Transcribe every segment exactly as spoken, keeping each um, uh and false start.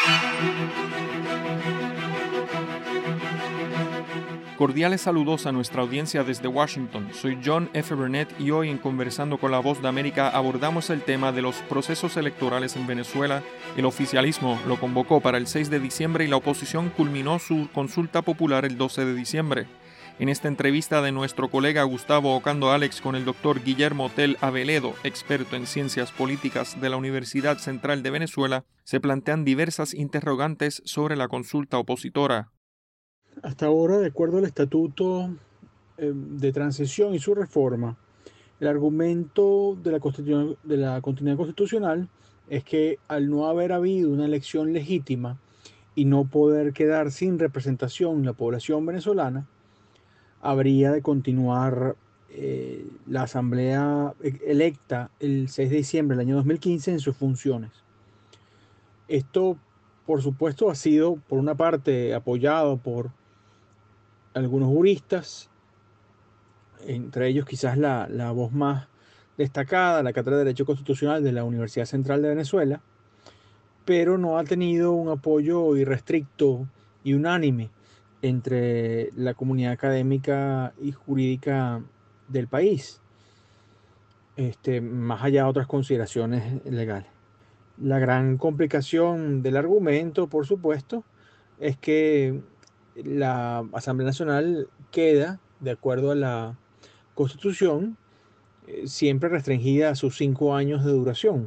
Cordiales saludos a nuestra audiencia desde Washington. Soy John F. Burnett y hoy en Conversando con la Voz de América abordamos el tema de los procesos electorales en Venezuela. El oficialismo lo convocó para el seis de diciembre y la oposición culminó su consulta popular el doce de diciembre. En esta entrevista de nuestro colega Gustavo Ocando Alex con el doctor Guillermo Tell Aveledo, experto en ciencias políticas de la Universidad Central de Venezuela, se plantean diversas interrogantes sobre la consulta opositora. Hasta ahora, de acuerdo al Estatuto eh, de Transición y su reforma, el argumento de la, Constitu- de la continuidad constitucional es que al no haber habido una elección legítima y no poder quedar sin representación la población venezolana, habría de continuar eh, la asamblea electa el seis de diciembre del año dos mil quince en sus funciones. Esto, por supuesto, ha sido, por una parte, apoyado por algunos juristas, entre ellos quizás la, la voz más destacada, la Cátedra de Derecho Constitucional de la Universidad Central de Venezuela, pero no ha tenido un apoyo irrestricto y unánime entre la comunidad académica y jurídica del país, este, más allá de otras consideraciones legales. La gran complicación del argumento, por supuesto, es que la Asamblea Nacional queda, de acuerdo a la Constitución, eh, siempre restringida a sus cinco años de duración.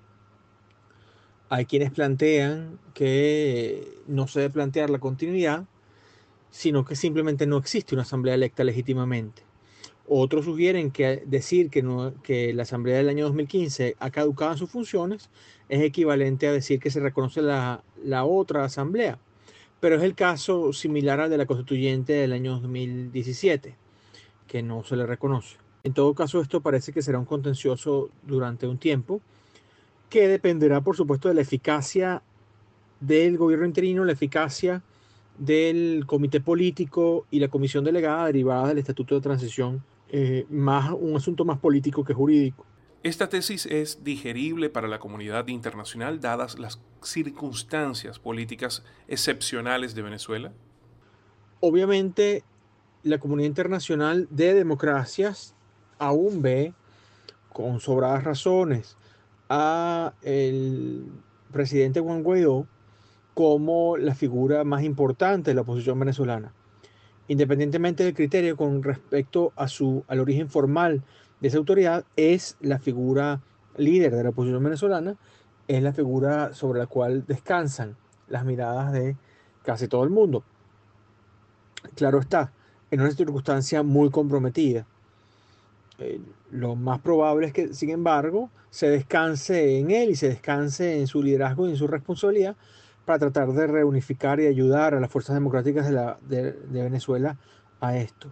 Hay quienes plantean que no se debe plantear la continuidad, sino que simplemente no existe una asamblea electa legítimamente. Otros sugieren que decir que, no, que la asamblea del año dos mil quince ha caducado en sus funciones es equivalente a decir que se reconoce la, la otra asamblea. Pero es el caso similar al de la constituyente del año dos mil diecisiete, que no se le reconoce. En todo caso, esto parece que será un contencioso durante un tiempo, que dependerá, por supuesto, de la eficacia del gobierno interino, la eficacia del comité político y la comisión delegada derivada del Estatuto de Transición, eh, más un asunto más político que jurídico. ¿Esta tesis es digerible para la comunidad internacional dadas las circunstancias políticas excepcionales de Venezuela? Obviamente, la comunidad internacional de democracias aún ve con sobradas razones a el presidente Juan Guaidó como la figura más importante de la oposición venezolana. Independientemente del criterio con respecto a su, al origen formal de esa autoridad, es la figura líder de la oposición venezolana, es la figura sobre la cual descansan las miradas de casi todo el mundo. Claro está, en una circunstancia muy comprometida. Eh, lo más probable es que, sin embargo, se descanse en él y se descanse en su liderazgo y en su responsabilidad para tratar de reunificar y ayudar a las fuerzas democráticas de, la, de, de Venezuela a esto.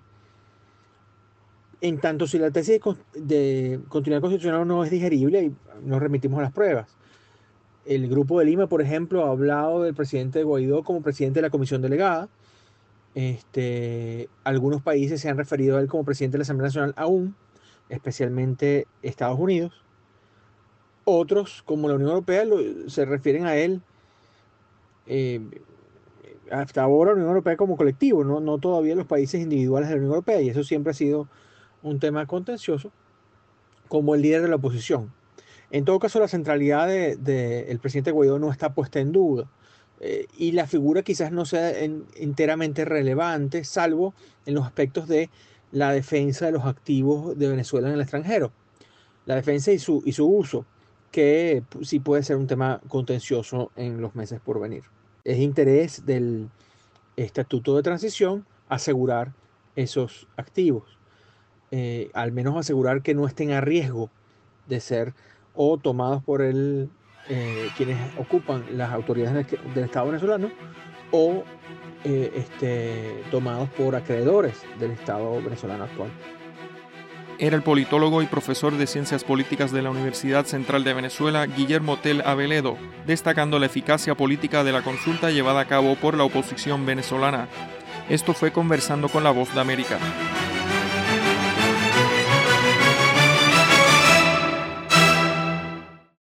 En tanto, si la tesis de continuidad constitucional no es digerible, nos remitimos a las pruebas. El Grupo de Lima, por ejemplo, ha hablado del presidente Guaidó como presidente de la comisión delegada. Este, algunos países se han referido a él como presidente de la Asamblea Nacional aún, especialmente Estados Unidos. Otros, como la Unión Europea, lo, se refieren a él eh, hasta ahora la Unión Europea como colectivo, ¿no? no todavía los países individuales de la Unión Europea, y eso siempre ha sido un tema contencioso, como el líder de la oposición. En todo caso, la centralidad del de, de presidente Guaidó no está puesta en duda, eh, y la figura quizás no sea en, enteramente relevante, salvo en los aspectos de la defensa de los activos de Venezuela en el extranjero, la defensa y su, y su uso, que sí puede ser un tema contencioso en los meses por venir. Es interés del Estatuto de Transición asegurar esos activos, eh, al menos asegurar que no estén a riesgo de ser o tomados por el, eh, quienes ocupan las autoridades del, del Estado venezolano o eh, este, tomados por acreedores del Estado venezolano actual. Era el politólogo y profesor de Ciencias Políticas de la Universidad Central de Venezuela, Guillermo Tell Aveledo, destacando la eficacia política de la consulta llevada a cabo por la oposición venezolana. Esto fue Conversando con la Voz de América.